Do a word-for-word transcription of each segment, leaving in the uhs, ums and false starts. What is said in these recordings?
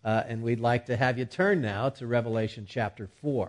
Uh, and we'd like to have you turn now to Revelation chapter four.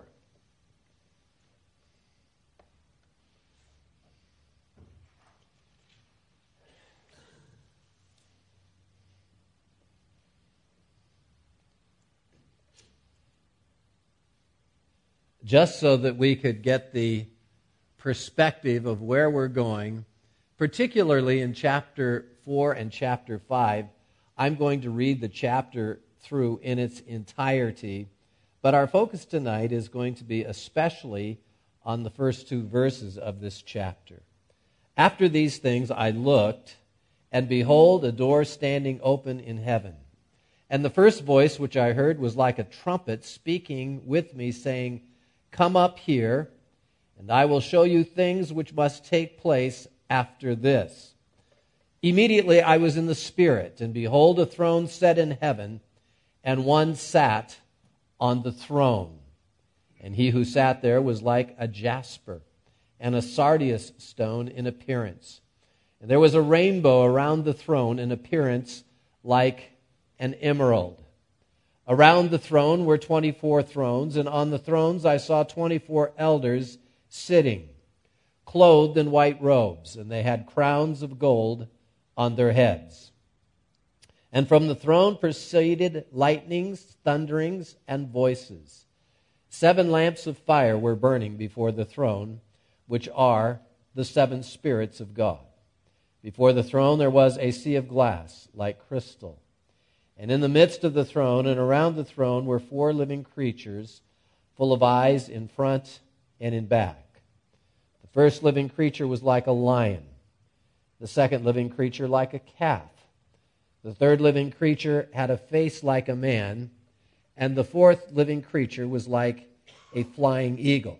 Just so that we could get the perspective of where we're going, particularly in chapter four and chapter five. I'm going to read the chapter through in its entirety, but our focus tonight is going to be especially on the first two verses of this chapter. After these things I looked, and behold, a door standing open in heaven. And the first voice which I heard was like a trumpet speaking with me, saying, "Come up here, and I will show you things which must take place after this." Immediately I was in the Spirit, and behold, a throne set in heaven, and one sat on the throne. And he who sat there was like a jasper and a sardius stone in appearance. And there was a rainbow around the throne in appearance like an emerald. Around the throne were twenty-four thrones, and on the thrones I saw twenty-four elders sitting, clothed in white robes, and they had crowns of gold on their heads. And from the throne proceeded lightnings, thunderings, and voices. Seven lamps of fire were burning before the throne, which are the seven spirits of God. Before the throne there was a sea of glass, like crystal. And in the midst of the throne and around the throne were four living creatures, full of eyes in front and in back. The first living creature was like a lion, the second living creature like a calf. The third living creature had a face like a man, and the fourth living creature was like a flying eagle.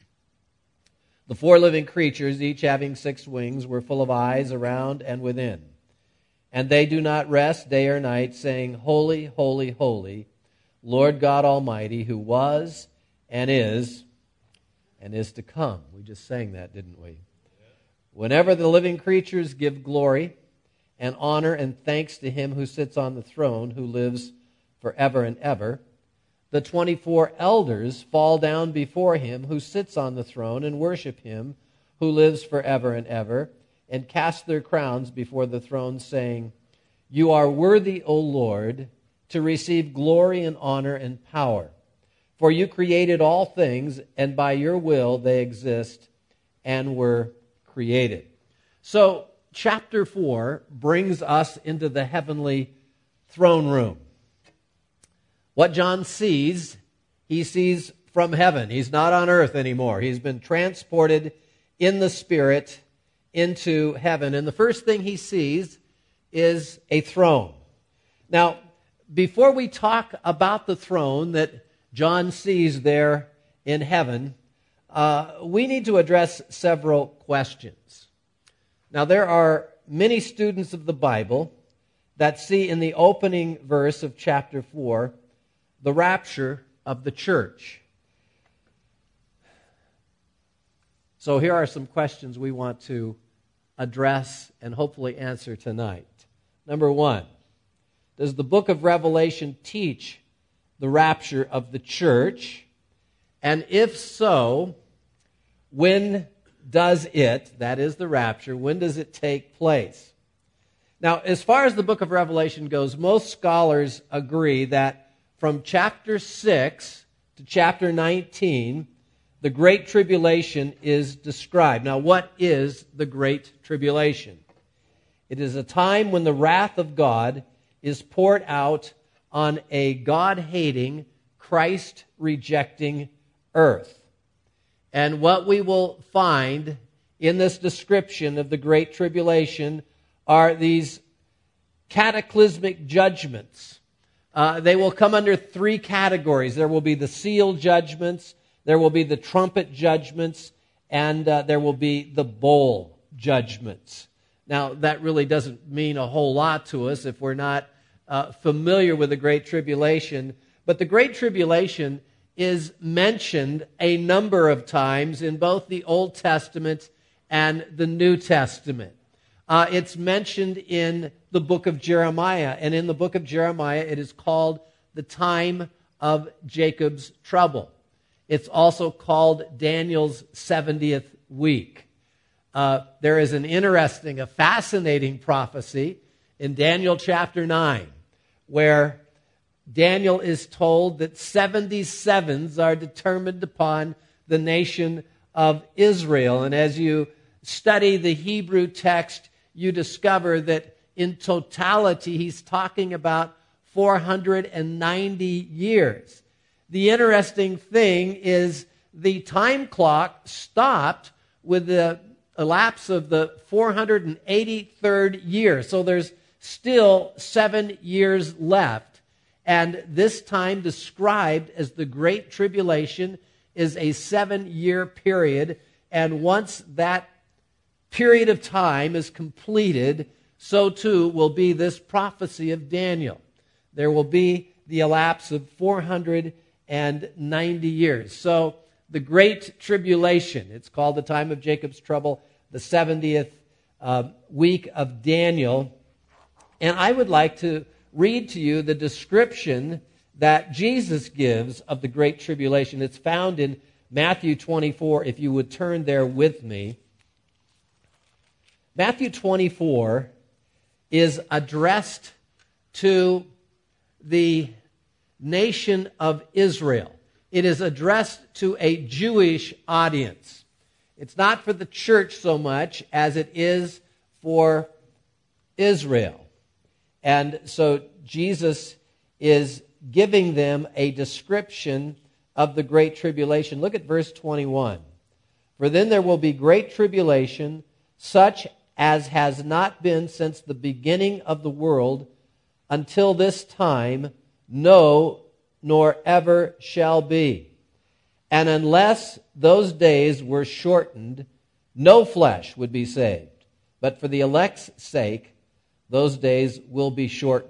The four living creatures, each having six wings, were full of eyes around and within. And they do not rest day or night, saying, "Holy, holy, holy, Lord God Almighty, who was and is and is to come." We just sang that, didn't we? Whenever the living creatures give glory and honor and thanks to him who sits on the throne, who lives forever and ever, the twenty-four elders fall down before him who sits on the throne and worship him who lives forever and ever, and cast their crowns before the throne, saying, "You are worthy, O Lord, to receive glory and honor and power. For you created all things, and by your will they exist and were created." So, chapter four brings us into the heavenly throne room. What John sees, he sees from heaven. He's not on earth anymore. He's been transported in the Spirit into heaven. And the first thing he sees is a throne. Now, before we talk about the throne that John sees there in heaven, uh, we need to address several questions. Now, there are many students of the Bible that see in the opening verse of chapter four the rapture of the church. So here are some questions we want to address and hopefully answer tonight. Number one, does the book of Revelation teach the rapture of the church? And if so, when does it, that is the rapture, when does it take place? Now, as far as the book of Revelation goes, most scholars agree that from chapter six to chapter nineteen, the Great Tribulation is described. Now, what is the Great Tribulation? It is a time when the wrath of God is poured out on a God-hating, Christ-rejecting earth. And what we will find in this description of the Great Tribulation are these cataclysmic judgments. Uh, they will come under three categories. There will be the seal judgments, there will be the trumpet judgments, and uh, there will be the bowl judgments. Now, that really doesn't mean a whole lot to us if we're not uh, familiar with the Great Tribulation. But the Great Tribulation is mentioned a number of times in both the Old Testament and the New Testament. Uh, it's mentioned in the book of Jeremiah, and in the book of Jeremiah it is called the time of Jacob's trouble. It's also called Daniel's seventieth week. Uh, there is an interesting, a fascinating prophecy in Daniel chapter nine, where Daniel is told that seventy sevens are determined upon the nation of Israel. And as you study the Hebrew text, you discover that in totality, he's talking about four hundred ninety years. The interesting thing is the time clock stopped with the elapse of the four hundred eighty-third year. So there's still seven years left. And this time described as the Great Tribulation is a seven-year period. And once that period of time is completed, so too will be this prophecy of Daniel. There will be the elapse of four hundred ninety years. So the Great Tribulation, it's called the time of Jacob's trouble, the seventieth uh, week of Daniel. And I would like to read to you the description that Jesus gives of the Great Tribulation. It's found in Matthew twenty-four, if you would turn there with me. Matthew twenty-four is addressed to the nation of Israel. It is addressed to a Jewish audience. It's not for the church so much as it is for Israel. And so Jesus is giving them a description of the Great Tribulation. Look at verse twenty-one. For then there will be great tribulation, such as has not been since the beginning of the world until this time, no, nor ever shall be. And unless those days were shortened, no flesh would be saved. But for the elect's sake, those days will be shortened.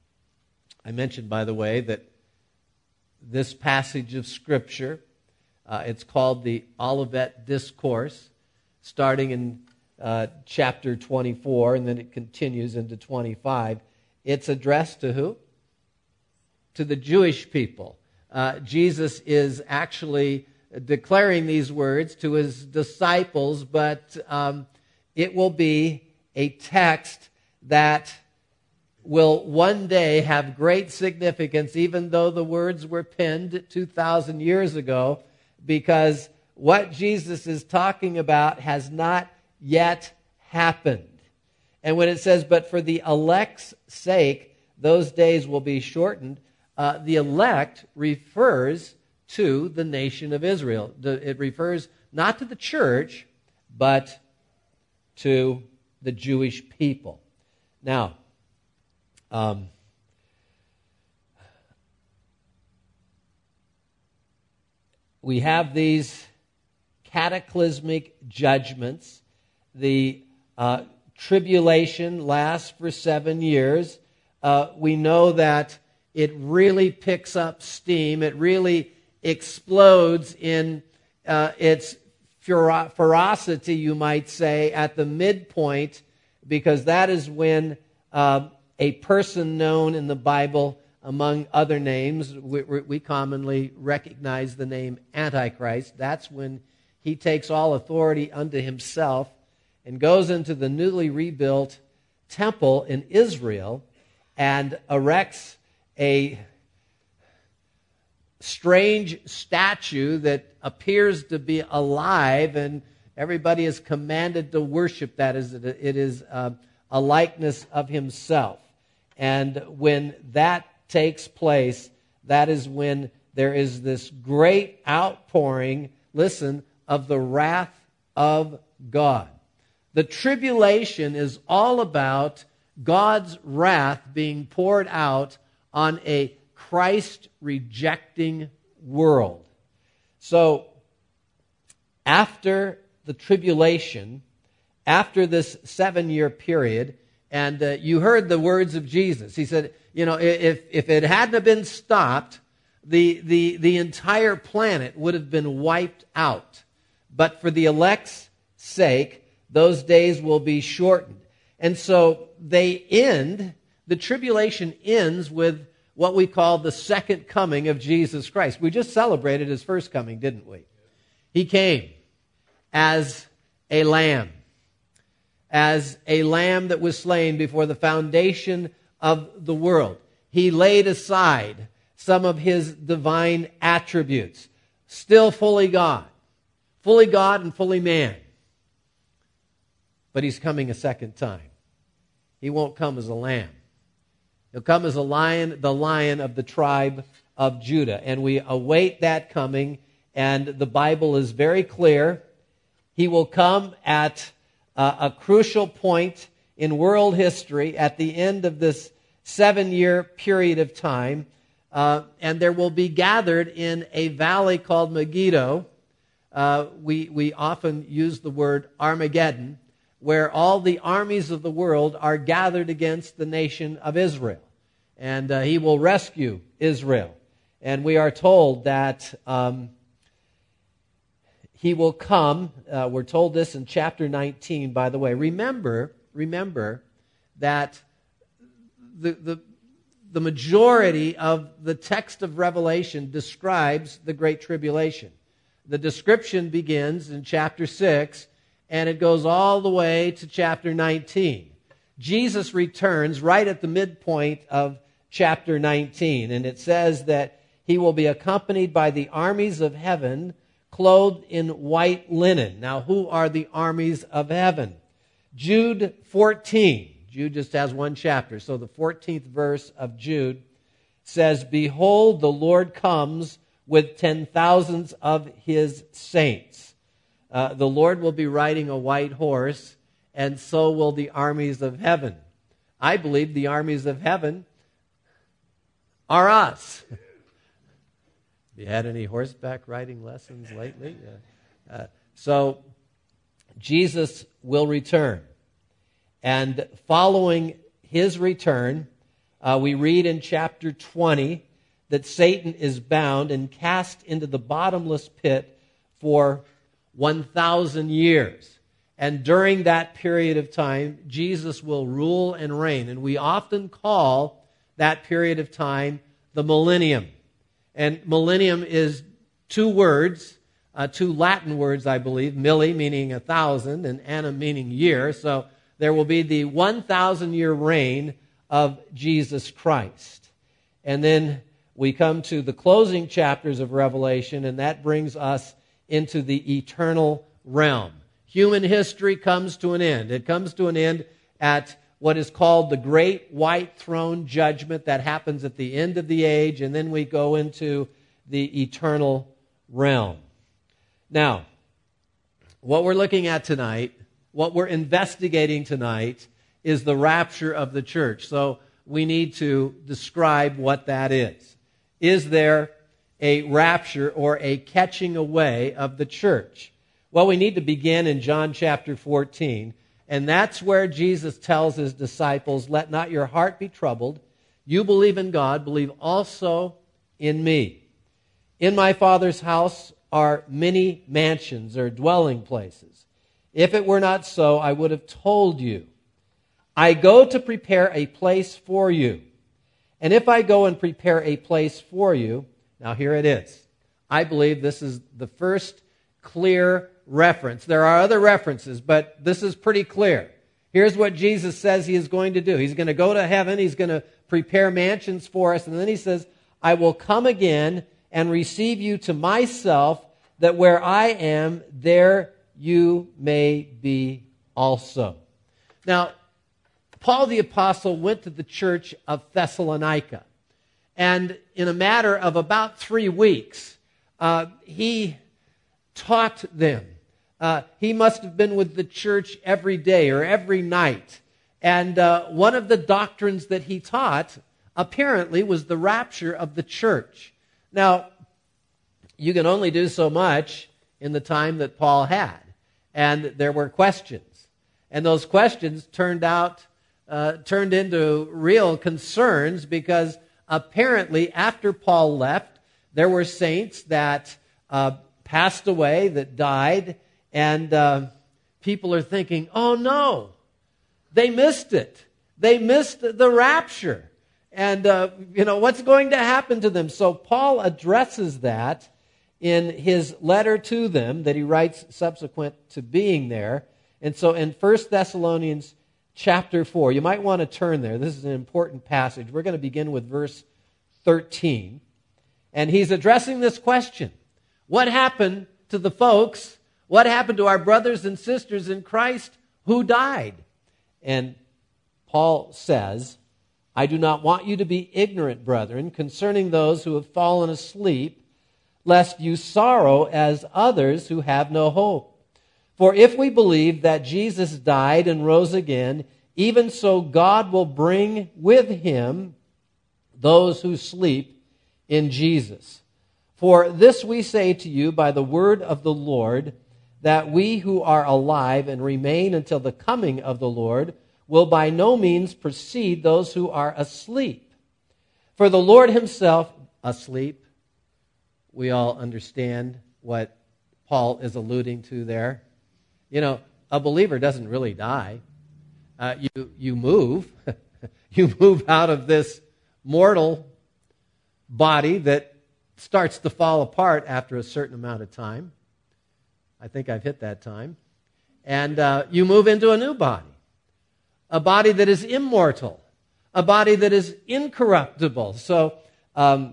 I mentioned, by the way, that this passage of Scripture, uh, it's called the Olivet Discourse, starting in uh, chapter twenty-four, and then it continues into twenty-five. It's addressed to who? To the Jewish people. Uh, Jesus is actually declaring these words to his disciples, but um, it will be a text that will one day have great significance, even though the words were penned two thousand years ago, because what Jesus is talking about has not yet happened. And when it says, but for the elect's sake, those days will be shortened, uh, the elect refers to the nation of Israel. It refers not to the church, but to the Jewish people. Now, um, we have these cataclysmic judgments. The uh, tribulation lasts for seven years. Uh, we know that it really picks up steam. It really explodes in uh, its fero- ferocity, you might say, at the midpoint, because that is when uh, a person known in the Bible, among other names, we, we commonly recognize the name Antichrist. That's when he takes all authority unto himself and goes into the newly rebuilt temple in Israel and erects a strange statue that appears to be alive, and everybody is commanded to worship that as it is uh, a likeness of himself. And when that takes place, that is when there is this great outpouring, listen, of the wrath of God. The tribulation is all about God's wrath being poured out on a Christ-rejecting world. So, after the tribulation, after this seven-year period, and uh, you heard the words of Jesus. He said, you know, if, if it hadn't been stopped, the, the, the entire planet would have been wiped out. But for the elect's sake, those days will be shortened. And so they end, the tribulation ends with what we call the second coming of Jesus Christ. We just celebrated his first coming, didn't we? He came as a lamb, as a lamb that was slain before the foundation of the world. He laid aside some of his divine attributes, still fully God, fully God and fully man. But he's coming a second time. He won't come as a lamb. He'll come as a lion, the lion of the tribe of Judah. And we await that coming, and the Bible is very clear. He will come at uh, a crucial point in world history at the end of this seven-year period of time, uh, and there will be gathered in a valley called Megiddo. Uh, we, we often use the word Armageddon, where all the armies of the world are gathered against the nation of Israel. And uh, he will rescue Israel. And we are told that um, he will come. Uh, we're told this in chapter nineteen, by the way. Remember, remember that the, the, the majority of the text of Revelation describes the Great Tribulation. The description begins in chapter six, and it goes all the way to chapter nineteen. Jesus returns right at the midpoint of chapter nineteen, and it says that he will be accompanied by the armies of heaven, clothed in white linen. Now, who are the armies of heaven? Jude fourteen. Jude just has one chapter, so the fourteenth verse of Jude says, "Behold, the Lord comes with ten thousands of his saints." Uh, the Lord will be riding a white horse, and so will the armies of heaven. I believe the armies of heaven are us. Have you had any horseback riding lessons lately? Uh, uh, so, Jesus will return. And following his return, uh, we read in chapter twenty that Satan is bound and cast into the bottomless pit for one thousand years. And during that period of time, Jesus will rule and reign. And we often call that period of time the millennium. And millennium is two words, uh, two Latin words, I believe. Milli, meaning a thousand, and annum, meaning year. So there will be the one thousand year reign of Jesus Christ. And then we come to the closing chapters of Revelation, and that brings us into the eternal realm. Human history comes to an end. It comes to an end at what is called the Great White Throne Judgment that happens at the end of the age, and then we go into the eternal realm. Now, what we're looking at tonight, what we're investigating tonight, is the rapture of the church. So we need to describe what that is. Is there a rapture or a catching away of the church? Well, we need to begin in John chapter fourteen, and that's where Jesus tells his disciples, "Let not your heart be troubled. You believe in God, believe also in me. In my Father's house are many mansions or dwelling places. If it were not so, I would have told you. I go to prepare a place for you. And if I go and prepare a place for you," now here it is. I believe this is the first clear reference. There are other references, but this is pretty clear. Here's what Jesus says he is going to do. He's going to go to heaven. He's going to prepare mansions for us. And then he says, "I will come again and receive you to myself, that where I am, there you may be also." Now, Paul the Apostle went to the church of Thessalonica. And in a matter of about three weeks, uh, he taught them. Uh, he must have been with the church every day or every night. And uh, one of the doctrines that he taught, apparently, was the rapture of the church. Now, you can only do so much in the time that Paul had. And there were questions. And those questions turned out, uh, turned into real concerns, because apparently after Paul left, there were saints that uh, passed away, that died, and uh, people are thinking, oh no, they missed it. They missed the rapture. And, uh, you know, what's going to happen to them? So Paul addresses that in his letter to them that he writes subsequent to being there. And so in First Thessalonians chapter four, you might want to turn there. This is an important passage. We're going to begin with verse thirteen. And he's addressing this question. What happened to the folks? What happened to our brothers and sisters in Christ who died? And Paul says, I do not want you to be ignorant, brethren, concerning those who have fallen asleep, lest you sorrow as others who have no hope. For if we believe that Jesus died and rose again, even so God will bring with him those who sleep in Jesus. For this we say to you by the word of the Lord, that we who are alive and remain until the coming of the Lord will by no means precede those who are asleep. For the Lord himself, asleep, we all understand what Paul is alluding to there. You know, a believer doesn't really die. Uh, you, you move. You move out of this mortal body that starts to fall apart after a certain amount of time. I think I've hit that time. And uh, you move into a new body. A body that is immortal. A body that is incorruptible. So, um,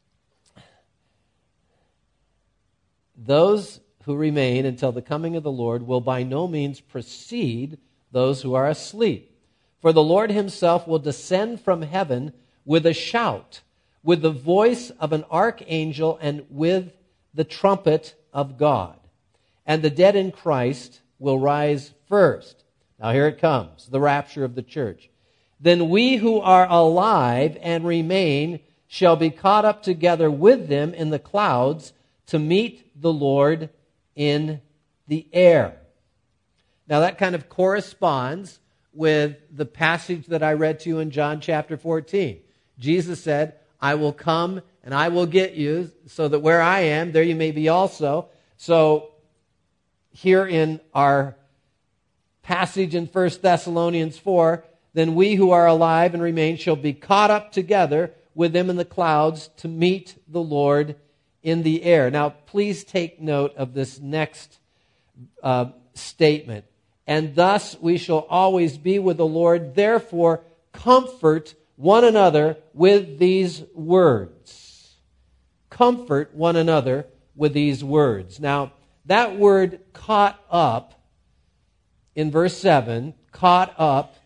those who remain until the coming of the Lord will by no means precede those who are asleep. For the Lord himself will descend from heaven with a shout, with the voice of an archangel, and with the trumpet of God. And the dead in Christ will rise first. Now here it comes, the rapture of the church. Then we who are alive and remain shall be caught up together with them in the clouds to meet the Lord in the air. Now that kind of corresponds with the passage that I read to you in John chapter fourteen. Jesus said, I will come and I will get you so that where I am, there you may be also. So here in our passage in First Thessalonians four, then we who are alive and remain shall be caught up together with them in the clouds to meet the Lord in the air. Now, please take note of this next uh, statement. And thus we shall always be with the Lord. Therefore, comfort one another with these words. Comfort one another with these words. Now, that word caught up in verse seven, caught up,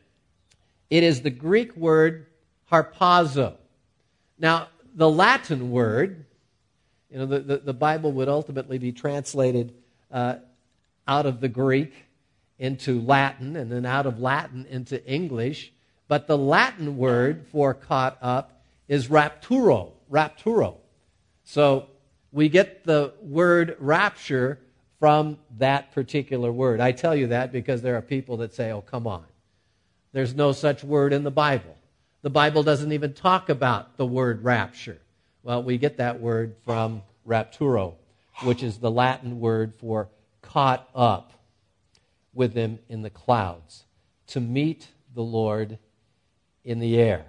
it is the Greek word harpazo. Now, the Latin word, you know, the, the, the Bible would ultimately be translated uh, out of the Greek into Latin, and then out of Latin into English. But the Latin word for caught up is rapturo, rapturo. So we get the word rapture from that particular word. I tell you that because there are people that say, oh, come on. There's no such word in the Bible. The Bible doesn't even talk about the word rapture. Well, we get that word from rapturo, which is the Latin word for caught up with them in the clouds, to meet the Lord in the air.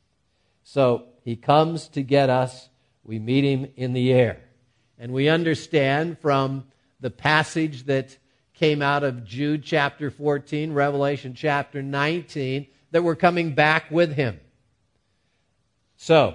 So he comes to get us. We meet him in the air. And we understand from the passage that came out of Jude chapter fourteen, Revelation chapter nineteen, that we're coming back with him. So,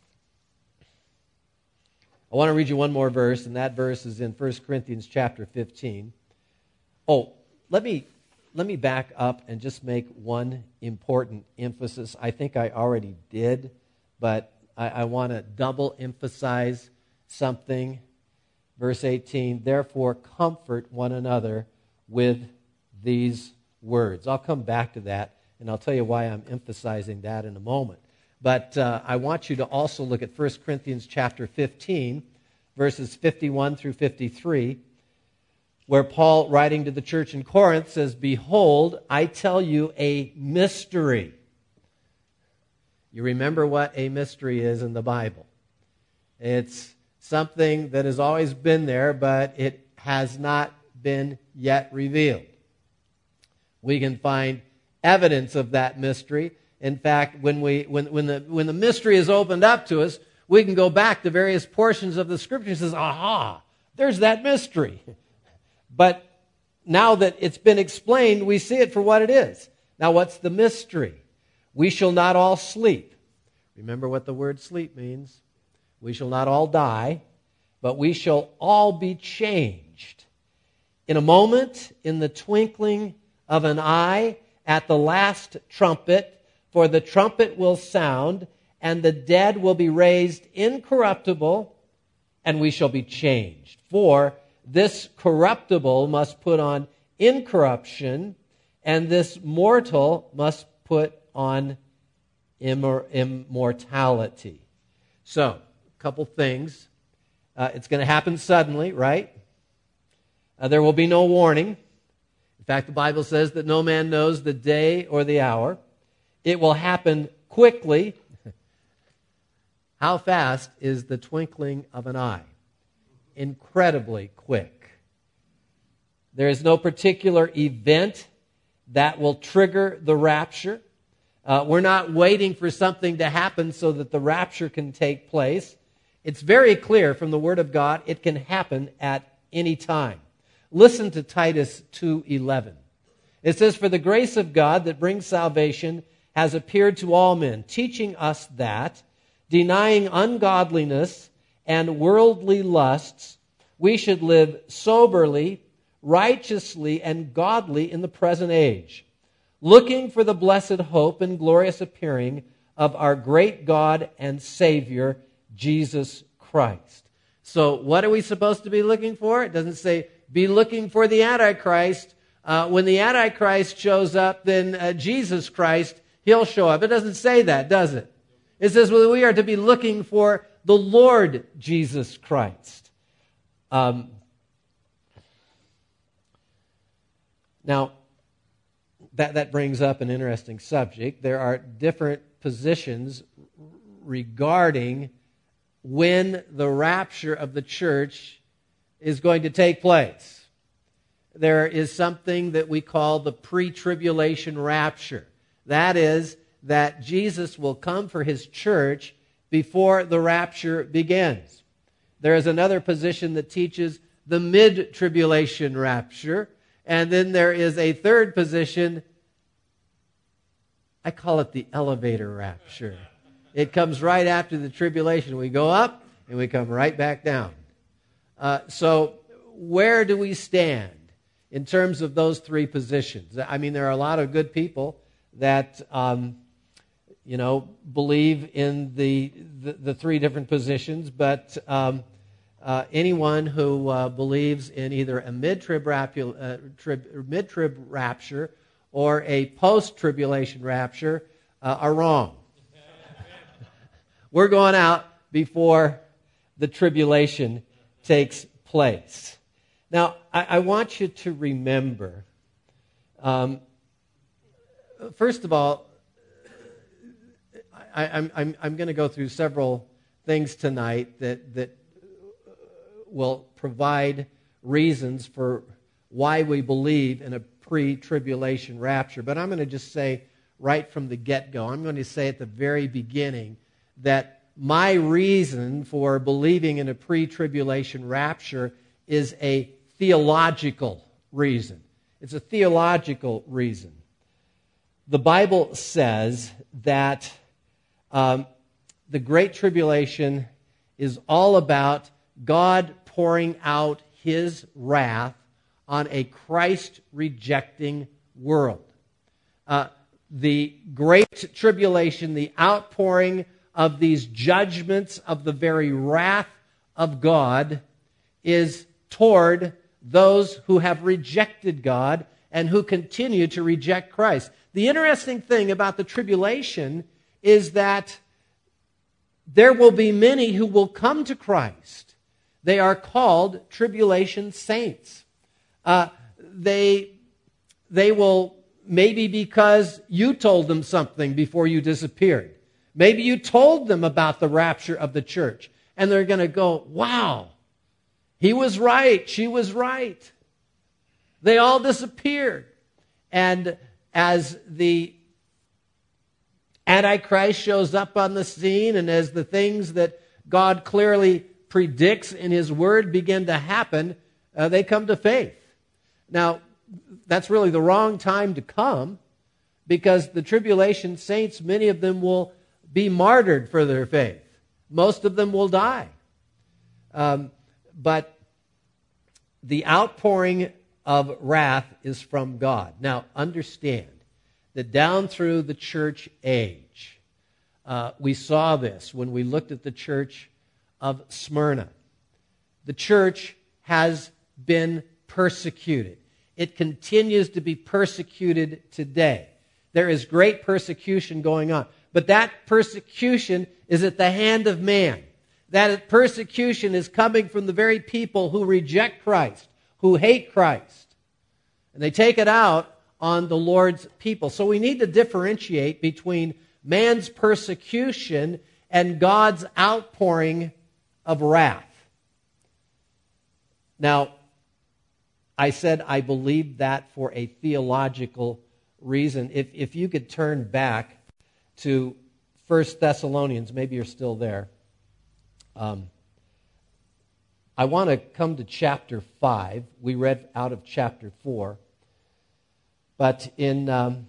I want to read you one more verse, and that verse is in First Corinthians chapter fifteen. Oh, let me let me back up and just make one important emphasis. I think I already did, but I, I want to double emphasize something. Verse eighteen, therefore comfort one another with these words. I'll come back to that, and I'll tell you why I'm emphasizing that in a moment. But uh, I want you to also look at First Corinthians chapter fifteen, verses fifty-one through fifty-three, where Paul, writing to the church in Corinth, says, behold, I tell you a mystery. You remember what a mystery is in the Bible. It's something that has always been there, but it has not been yet revealed. We can find evidence of that mystery In fact, when we when when the when the mystery is opened up to us, we can go back to various portions of the Scripture and says, aha, there's that mystery. But now that it's been explained, we see it for what it is. Now, what's the mystery? We shall not all sleep. Remember what the word sleep means. We shall not all die, but we shall all be changed. In a moment, in the twinkling of an eye, at the last trumpet, for the trumpet will sound, and the dead will be raised incorruptible, and we shall be changed. For this corruptible must put on incorruption, and this mortal must put on immor- immortality. So, a couple things. Uh, it's going to happen suddenly, right? Uh, there will be no warning. In fact, the Bible says that no man knows the day or the hour. It will happen quickly. How fast is the twinkling of an eye? Incredibly quick. There is no particular event that will trigger the rapture. Uh, we're not waiting for something to happen so that the rapture can take place. It's very clear from the Word of God it can happen at any time. Listen to Titus two eleven. It says, "For the grace of God that brings salvation has appeared to all men, teaching us that, denying ungodliness and worldly lusts, we should live soberly, righteously, and godly in the present age, looking for the blessed hope and glorious appearing of our great God and Savior, Jesus Christ." So what are we supposed to be looking for? It doesn't say, be looking for the Antichrist. Uh, when the Antichrist shows up, then uh, Jesus Christ, He'll show up. It doesn't say that, does it? It says, well, we are to be looking for the Lord Jesus Christ. Um, now, that, that brings up an interesting subject. There are different positions regarding when the rapture of the church is going to take place. There is something that we call the pre-tribulation rapture. That is, that Jesus will come for His church before the rapture begins. There is another position that teaches the mid-tribulation rapture. And then there is a third position, I call it the elevator rapture. It comes right after the tribulation. We go up and we come right back down. Uh, so where do we stand in terms of those three positions? I mean, there are a lot of good people that, um, you know, believe in the, the, the three different positions, but um, uh, anyone who uh, believes in either a mid-trib, uh, trib, mid-trib rapture or a post-tribulation rapture uh, are wrong. We're going out before the tribulation takes place. Now, I, I want you to remember, um, first of all, I, I'm, I'm, I'm going to go through several things tonight that, that will provide reasons for why we believe in a pre-tribulation rapture. But I'm going to just say right from the get-go, I'm going to say at the very beginning that my reason for believing in a pre-tribulation rapture is a theological reason. It's a theological reason. The Bible says that um, the Great Tribulation is all about God pouring out His wrath on a Christ-rejecting world. Uh, the Great Tribulation, the outpouring of these judgments of the very wrath of God, is toward those who have rejected God and who continue to reject Christ. The interesting thing about the tribulation is that there will be many who will come to Christ. They are called tribulation saints. Uh, they, they will, maybe because you told them something before you disappeared. Maybe you told them about the rapture of the church, and they're going to go, wow, he was right, she was right. They all disappeared. And as the Antichrist shows up on the scene, and as the things that God clearly predicts in His Word begin to happen, uh, they come to faith. Now, that's really the wrong time to come, because the tribulation saints, many of them will be martyred for their faith. Most of them will die. Um, but the outpouring of wrath is from God. Now, understand that down through the church age, uh, we saw this when we looked at the church of Smyrna. The church has been persecuted. It continues to be persecuted today. There is great persecution going on. But that persecution is at the hand of man. That persecution is coming from the very people who reject Christ, who hate Christ. And they take it out on the Lord's people. So we need to differentiate between man's persecution and God's outpouring of wrath. Now, I said I believe that for a theological reason. If, if you could turn back to First Thessalonians, maybe you're still there. Um, I want to come to chapter five. We read out of chapter four. But in um,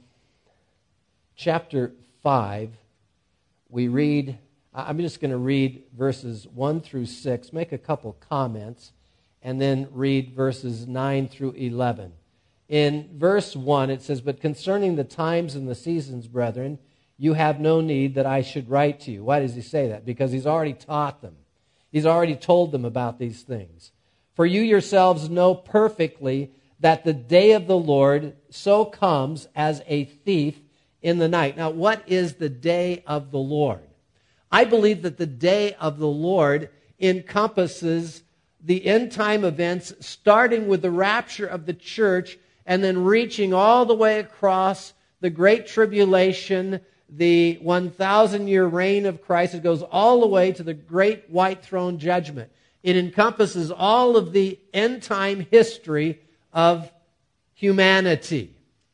chapter five, we read, I'm just going to read verses one through six, make a couple comments, and then read verses nine through eleven. In verse one, it says, "But concerning the times and the seasons, brethren, you have no need that I should write to you." Why does he say that? Because he's already taught them. He's already told them about these things. "For you yourselves know perfectly that the day of the Lord so comes as a thief in the night." Now, what is the day of the Lord? I believe that the day of the Lord encompasses the end-time events, starting with the rapture of the church and then reaching all the way across the Great Tribulation, the one thousand year reign of Christ. It goes all the way to the great white throne judgment. It encompasses all of the end-time history of humanity.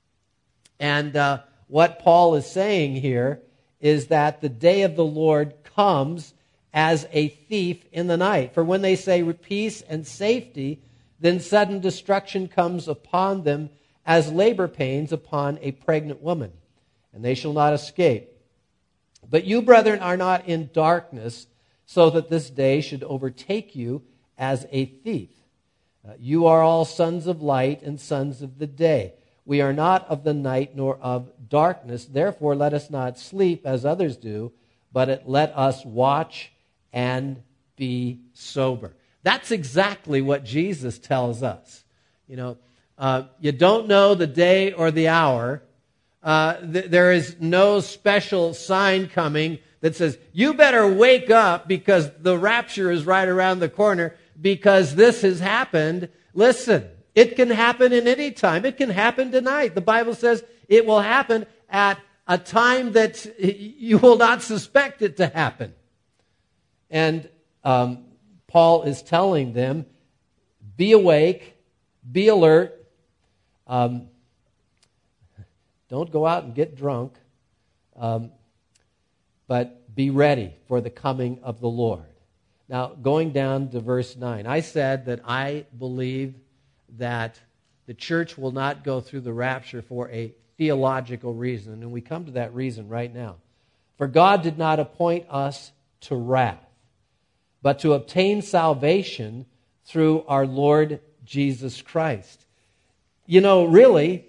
And uh, what Paul is saying here is that the day of the Lord comes as a thief in the night. For when they say peace and safety, then sudden destruction comes upon them as labor pains upon a pregnant woman, and they shall not escape. But you, brethren, are not in darkness, so that this day should overtake you as a thief. Uh, you are all sons of light and sons of the day. We are not of the night nor of darkness. Therefore, let us not sleep as others do, but let us watch and be sober. That's exactly what Jesus tells us. You know, uh, you don't know the day or the hour. Uh, th- there is no special sign coming that says, you better wake up because the rapture is right around the corner because this has happened. Listen, it can happen in any time. It can happen tonight. The Bible says it will happen at a time that you will not suspect it to happen. And um, Paul is telling them, be awake, be alert, um, don't go out and get drunk, um, but be ready for the coming of the Lord. Now, going down to verse nine, I said that I believe that the church will not go through the rapture for a theological reason, and we come to that reason right now. For God did not appoint us to wrath, but to obtain salvation through our Lord Jesus Christ. You know, really,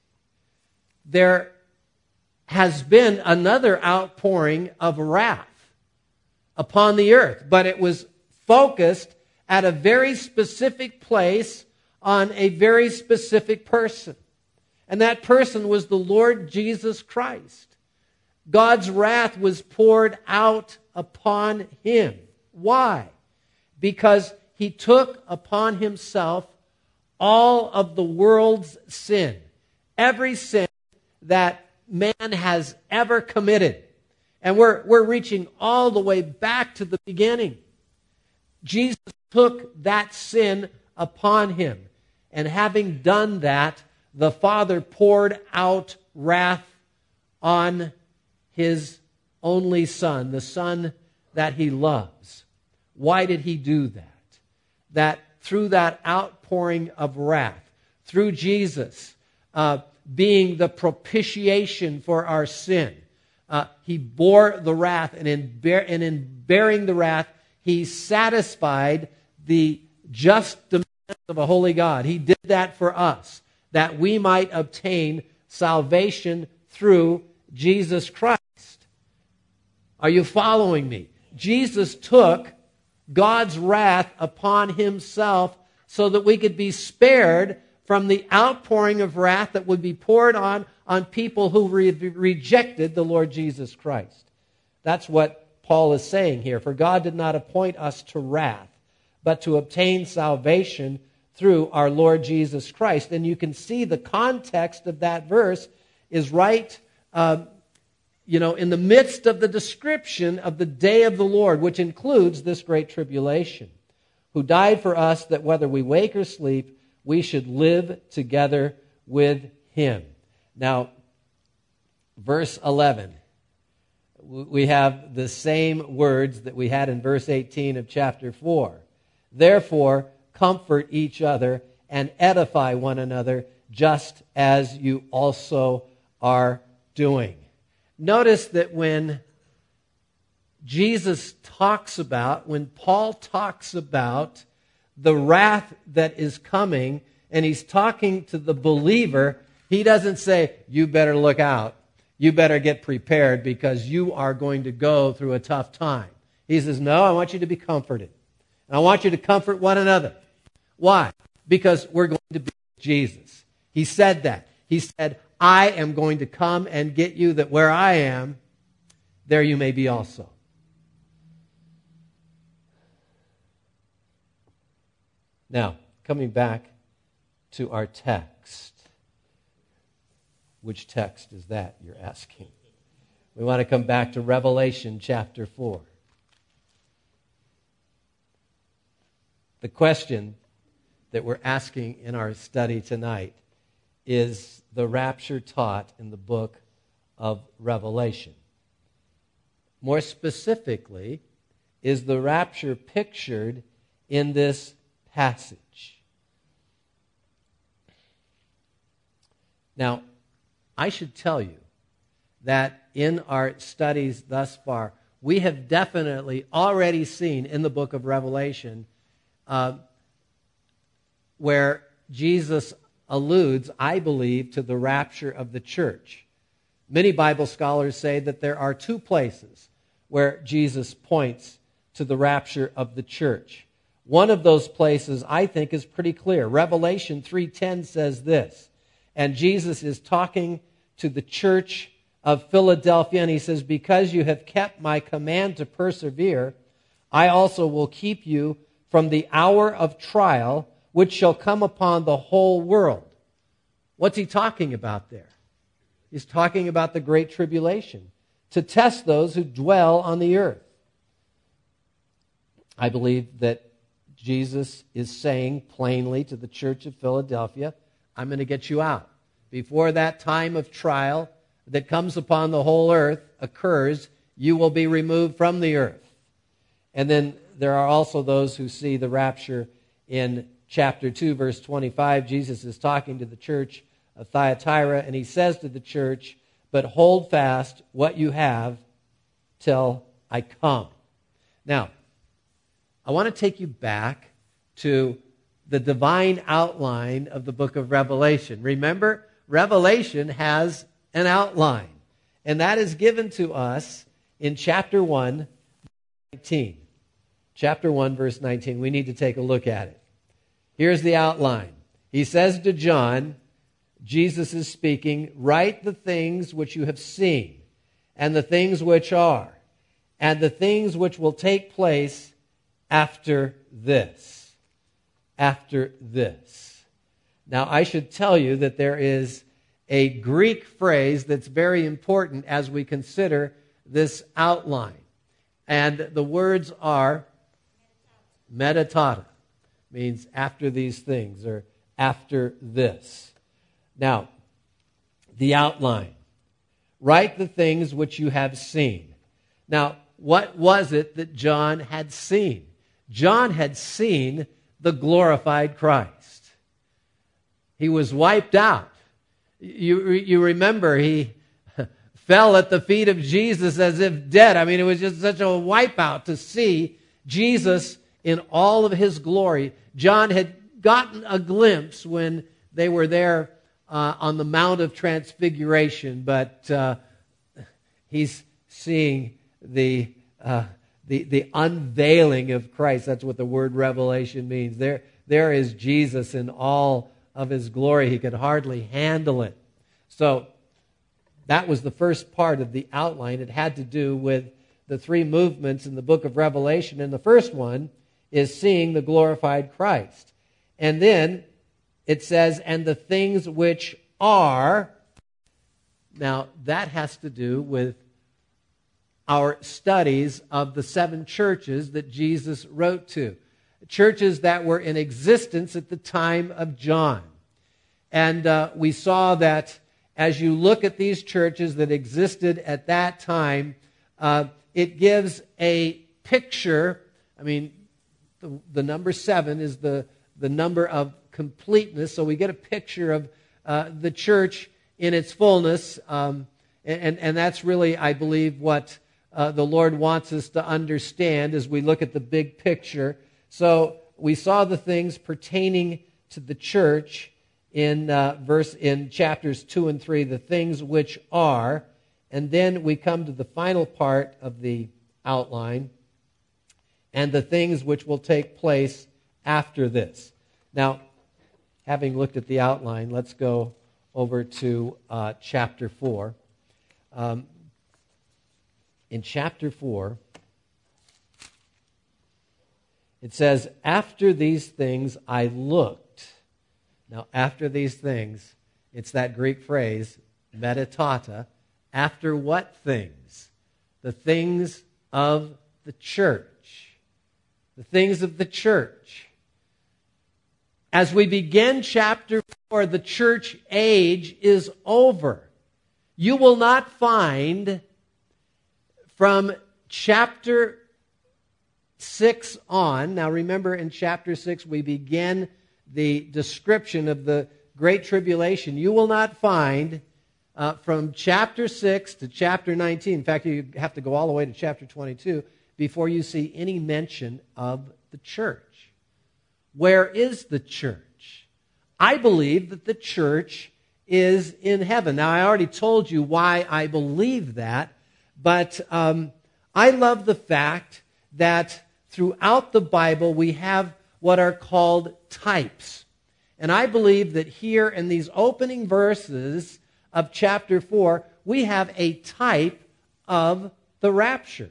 there has been another outpouring of wrath upon the earth, but it was focused at a very specific place on a very specific person. And that person was the Lord Jesus Christ. God's wrath was poured out upon him. Why? Because he took upon himself all of the world's sin. Every sin that man has ever committed. And we're, we're reaching all the way back to the beginning. Jesus took that sin upon him. And having done that, the Father poured out wrath on His only Son, the Son that He loves. Why did He do that? That through that outpouring of wrath, through Jesus uh, being the propitiation for our sin, uh, He bore the wrath, and in, bear, and in bearing the wrath, He satisfied the just demands of a holy God. He did that for us, that we might obtain salvation through Jesus Christ. Are you following me? Jesus took God's wrath upon Himself so that we could be spared from the outpouring of wrath that would be poured on, on people who re- rejected the Lord Jesus Christ. That's what Paul is saying here. For God did not appoint us to wrath, but to obtain salvation through our Lord Jesus Christ. And you can see the context of that verse is right uh, you know, in the midst of the description of the day of the Lord, which includes this great tribulation, who died for us that whether we wake or sleep, we should live together with Him. Now, verse eleven, we have the same words that we had in verse eighteen of chapter four. Therefore, comfort each other and edify one another, just as you also are doing. Notice that when Jesus talks about, when Paul talks about the wrath that is coming, and he's talking to the believer, he doesn't say, you better look out. You better get prepared because you are going to go through a tough time. He says, no, I want you to be comforted. And I want you to comfort one another. Why? Because we're going to be with Jesus. He said that. He said, I am going to come and get you that where I am, there you may be also. Now, coming back to our text. Which text is that, you're asking? We want to come back to Revelation chapter four. The question that we're asking in our study tonight is the rapture taught in the book of Revelation. More specifically, is the rapture pictured in this passage? Now, I should tell you that in our studies thus far, we have definitely already seen in the book of Revelation uh, where Jesus alludes, I believe, to the rapture of the church. Many Bible scholars say that there are two places where Jesus points to the rapture of the church. One of those places, I think, is pretty clear. Revelation three ten says this, and Jesus is talking to the church of Philadelphia, and he says, because you have kept my command to persevere, I also will keep you from the hour of trial, which shall come upon the whole world. What's he talking about there? He's talking about the great tribulation, to test those who dwell on the earth. I believe that Jesus is saying plainly to the church of Philadelphia, I'm going to get you out. Before that time of trial that comes upon the whole earth occurs, you will be removed from the earth. And then there are also those who see the rapture in chapter two, verse twenty-five. Jesus is talking to the church of Thyatira, and he says to the church, but hold fast what you have till I come. Now, I want to take you back to the divine outline of the book of Revelation. Remember, Revelation has an outline, and that is given to us in chapter one, nineteen. Chapter one, verse nineteen. We need to take a look at it. Here's the outline. He says to John, Jesus is speaking, write the things which you have seen, and the things which are, and the things which will take place after this. After this. Now, I should tell you that there is a Greek phrase that's very important as we consider this outline. And the words are metatata, means after these things, or after this. Now, the outline. write the things which you have seen. Now, what was it that John had seen? John had seen the glorified Christ. He was wiped out. You, you remember he fell at the feet of Jesus as if dead. I mean, it was just such a wipeout to see Jesus in all of his glory. John had gotten a glimpse when they were there uh, on the Mount of Transfiguration, but uh, he's seeing the, uh, the the unveiling of Christ. That's what the word revelation means. There, there is Jesus in all of his glory. He could hardly handle it. So that was the first part of the outline. It had to do with the three movements in the book of Revelation. And the first one is seeing the glorified Christ. And then it says, and the things which are. Now, that has to do with our studies of the seven churches that Jesus wrote to. Churches that were in existence at the time of John. And uh, we saw that as you look at these churches that existed at that time, uh, it gives a picture. I mean, the, the number seven is the, the number of completeness, so we get a picture of uh, the church in its fullness, um, and, and that's really, I believe, what uh, the Lord wants us to understand as we look at the big picture. So we saw the things pertaining to the church in uh, verse in chapters two and three, the things which are, and then we come to the final part of the outline, and the things which will take place after this. Now, having looked at the outline, let's go over to uh, chapter four. Um, in chapter four, it says, after these things I looked. Now, after these things, it's that Greek phrase, metatata. After what things? The things of the church. The things of the church. As we begin chapter four, the church age is over. You will not find from chapter six on. Now remember, in chapter six we began the description of the Great Tribulation. You will not find uh, from chapter six to chapter nineteen, in fact you have to go all the way to chapter twenty-two, before you see any mention of the church. Where is the church? I believe that the church is in heaven. Now, I already told you why I believe that, but um, I love the fact that throughout the Bible we have what are called types. And I believe that here in these opening verses of chapter four, we have a type of the rapture.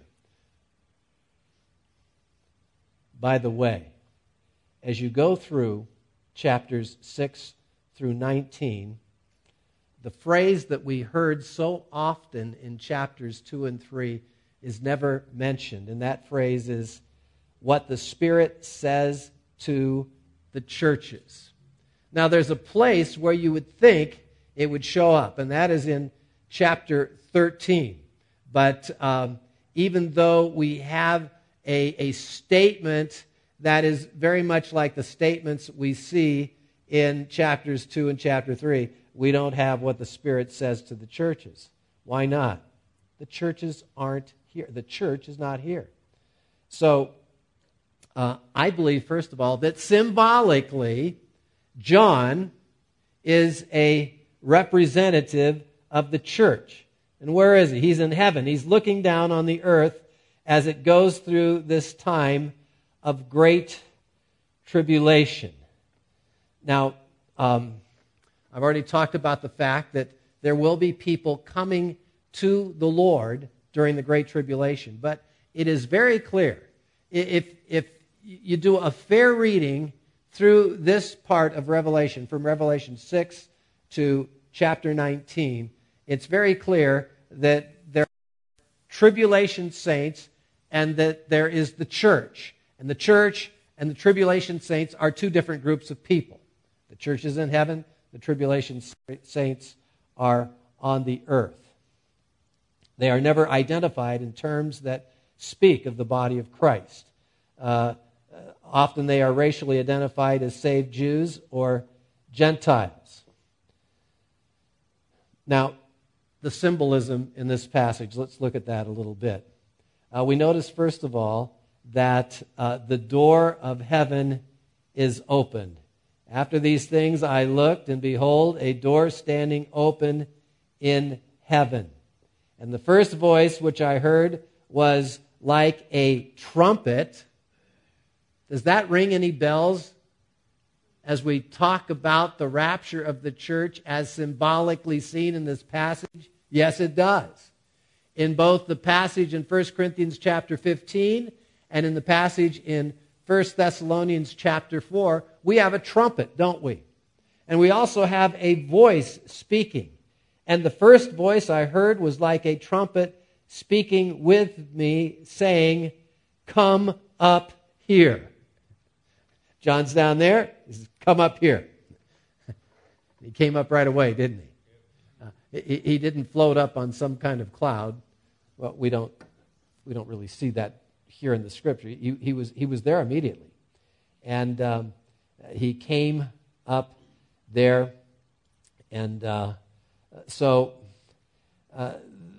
By the way, as you go through chapters six through nineteen, the phrase that we heard so often in chapters two and three is never mentioned. And that phrase is what the Spirit says to the churches. Now, there's a place where you would think it would show up, and that is in chapter thirteen. But um, even though we have a, a statement that is very much like the statements we see in chapters two and chapter three, we don't have what the Spirit says to the churches. Why not? The churches aren't here. The church is not here. So, uh, I believe, first of all, that symbolically, John is a representative of the church. And where is he? He's in heaven. He's looking down on the earth as it goes through this time of great tribulation. Now, um, I've already talked about the fact that there will be people coming to the Lord during the Great Tribulation. But it is very clear, if, if you do a fair reading through this part of Revelation, from Revelation six to chapter nineteen, it's very clear that there are tribulation saints and that there is the church. And the church and the tribulation saints are two different groups of people. The church is in heaven. The tribulation saints are on the earth. They are never identified in terms that speak of the body of Christ. Uh, often they are racially identified as saved Jews or Gentiles. Now, the symbolism in this passage, let's look at that a little bit. Uh, we notice, first of all, that uh, the door of heaven is opened. After these things I looked, and behold, a door standing open in heaven. And the first voice which I heard was like a trumpet. Does that ring any bells as we talk about the rapture of the church as symbolically seen in this passage? Yes, it does. In both the passage in First Corinthians chapter fifteen and in the passage in First Thessalonians chapter four, we have a trumpet, don't we? And we also have a voice speaking. And the first voice I heard was like a trumpet speaking with me, saying, "Come up here." John's down there. He says, "Come up here." He came up right away, didn't he? Uh, he? He didn't float up on some kind of cloud. Well, we don't we don't really see that here in the Scripture. He, he was he was there immediately, and um, he came up there, and uh, so uh,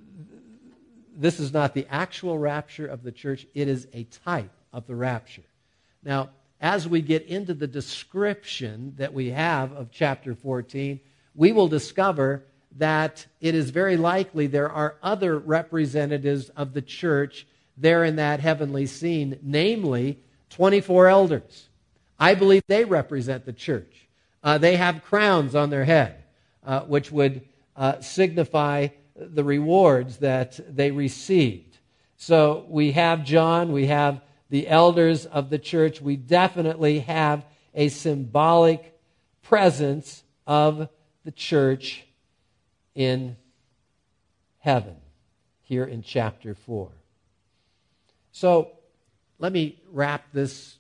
this is not the actual rapture of the church. It is a type of the rapture. Now, as we get into the description that we have of chapter fourteen, we will discover that it is very likely there are other representatives of the church there in that heavenly scene, namely twenty-four elders. I believe they represent the church. Uh, they have crowns on their head, uh, which would uh, signify the rewards that they received. So we have John, we have the elders of the church. We definitely have a symbolic presence of the church in heaven here in chapter four. So let me wrap this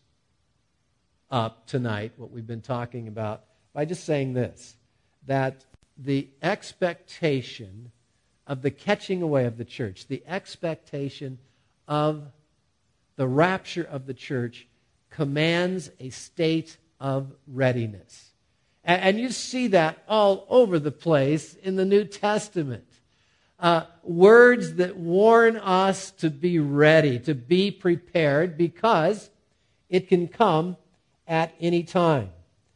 up tonight, what we've been talking about, by just saying this, that the expectation of the catching away of the church, the expectation of the rapture of the church commands a state of readiness. And you see that all over the place in the New Testament. Uh, words that warn us to be ready, to be prepared, because it can come at any time.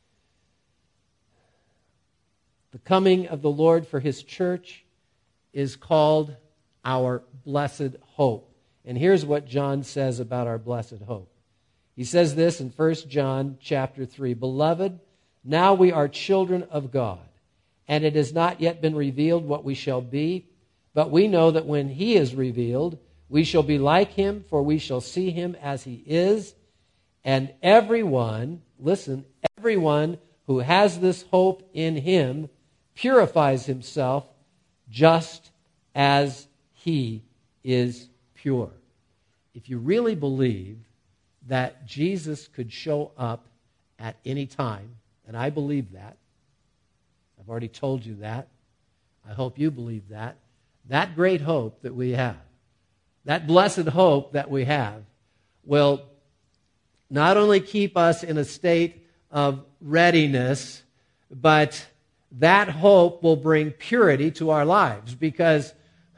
The coming of the Lord for His church is called our blessed hope. And here's what John says about our blessed hope. He says this in First John chapter three, "Beloved, now we are children of God, and it has not yet been revealed what we shall be, but we know that when He is revealed, we shall be like Him, for we shall see Him as He is. And everyone," listen, "everyone who has this hope in Him purifies himself just as He is pure." If you really believe that Jesus could show up at any time, and I believe that, I've already told you that, I hope you believe that, that great hope that we have, that blessed hope that we have, will not only keep us in a state of readiness, but that hope will bring purity to our lives, because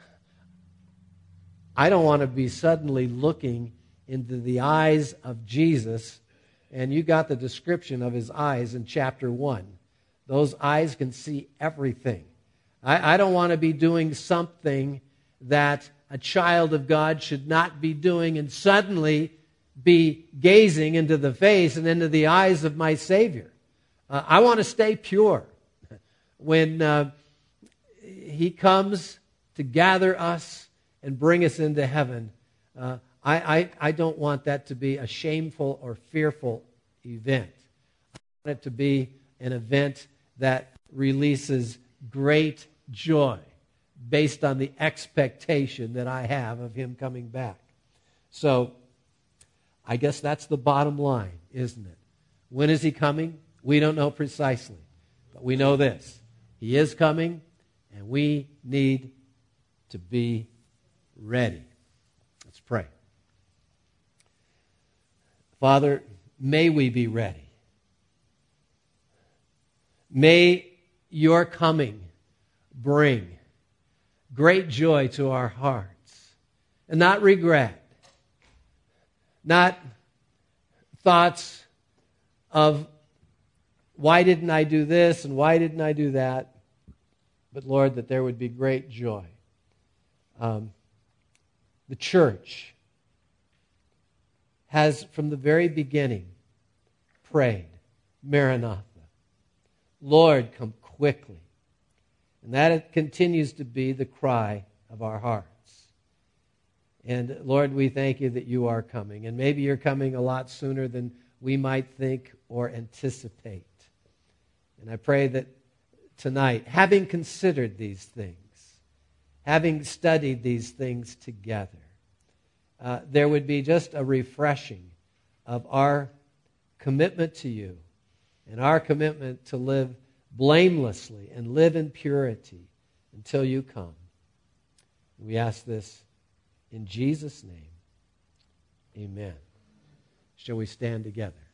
I don't want to be suddenly looking into the eyes of Jesus, and you got the description of His eyes in chapter one. Those eyes can see everything. I, I don't want to be doing something that a child of God should not be doing and suddenly be gazing into the face and into the eyes of my Savior. Uh, I want to stay pure. When uh, He comes to gather us and bring us into heaven, uh, I, I, I don't want that to be a shameful or fearful event. I want it to be an event that releases great joy based on the expectation that I have of Him coming back. So, I guess that's the bottom line, isn't it? When is He coming? We don't know precisely, but we know this. He is coming, and we need to be ready. Let's pray. Father, may we be ready. May your coming bring great joy to our hearts, and not regret, not thoughts of why didn't I do this and why didn't I do that, but Lord, that there would be great joy. Um, the church has from the very beginning prayed, Maranatha, Lord, come quickly. And that it continues to be the cry of our hearts. And Lord, we thank you that you are coming. And maybe you're coming a lot sooner than we might think or anticipate. And I pray that tonight, having considered these things, having studied these things together, uh, there would be just a refreshing of our commitment to you and our commitment to live blamelessly and live in purity until you come. We ask this in Jesus' name. Amen. Shall we stand together?